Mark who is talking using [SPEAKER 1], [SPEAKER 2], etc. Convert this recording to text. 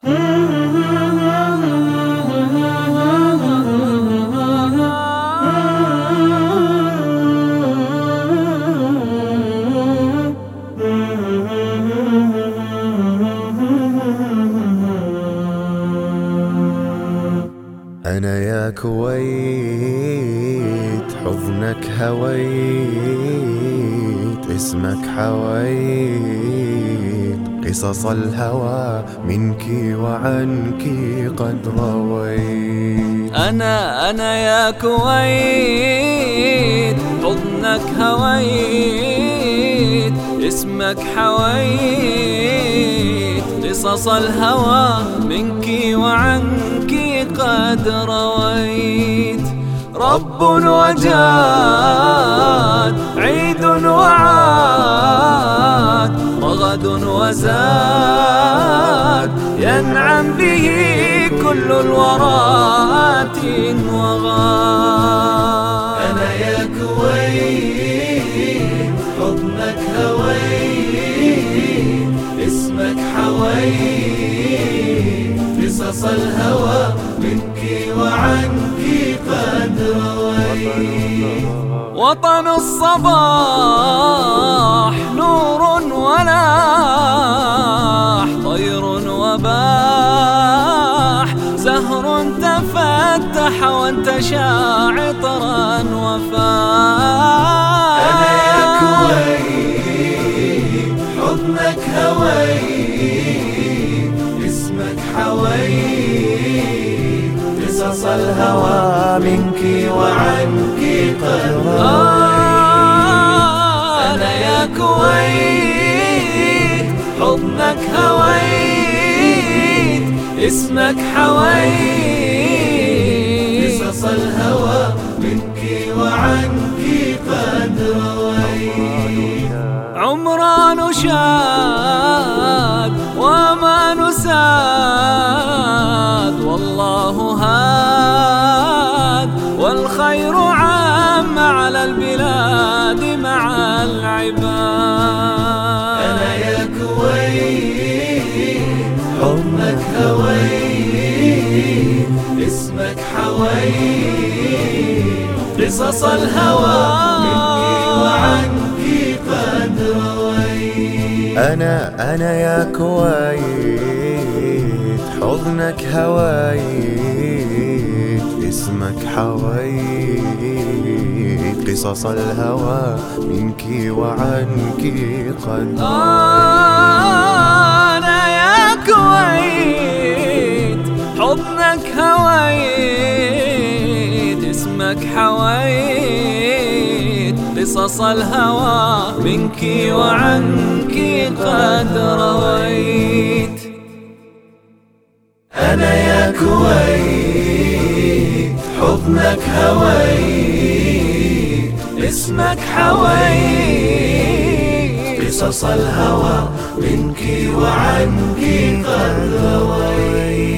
[SPEAKER 1] أنا يا كويت حضنك هويت، اسمك حويت، قصص الهوى منك وعنك قد رويت.
[SPEAKER 2] أنا يا كويت حضنك هويت، اسمك حويت، قصص الهوى منك وعنك قد رويت. رب وجاد، عيد وعاد، رغد وزاد، ينعم به كل الورات وغاد.
[SPEAKER 3] أنا يا كويت حضنك هويت، اسمك حويت، قصص الهوى منك وعنك قد رويت.
[SPEAKER 2] وطن الصباح نور ولاح، طير وباح، زهر تفتح وانتشى عطرا وفاح.
[SPEAKER 3] أنا يا كويت حضنك هويت، اسمك حويت، قصص الهوى منك وعنك قد رويت.
[SPEAKER 2] أنا يا كويت حضنك هويت، اسمك حويت،
[SPEAKER 3] قصص الهوى منك وعنك قد رويت.
[SPEAKER 2] عمران شاد وأمان ساد، والله هاد، والخير عام على البلاد مع العباد.
[SPEAKER 3] أنا يا كويت حضنك هويت، اسمك حويت، قصص الهوى منك وعنك قد رويت.
[SPEAKER 1] أنا يا كويت حضنك هويت، اسمك حويت، قصص الهوى منك وعنك قد
[SPEAKER 2] أنا يا كويت حضنك هويت، اسمك حويت، قصص الهوى منك وعنك قد رويت.
[SPEAKER 3] أنا يا كويت حضنك هويت، اسمك حويت، قصص الهوى منك وعنك قد رويت.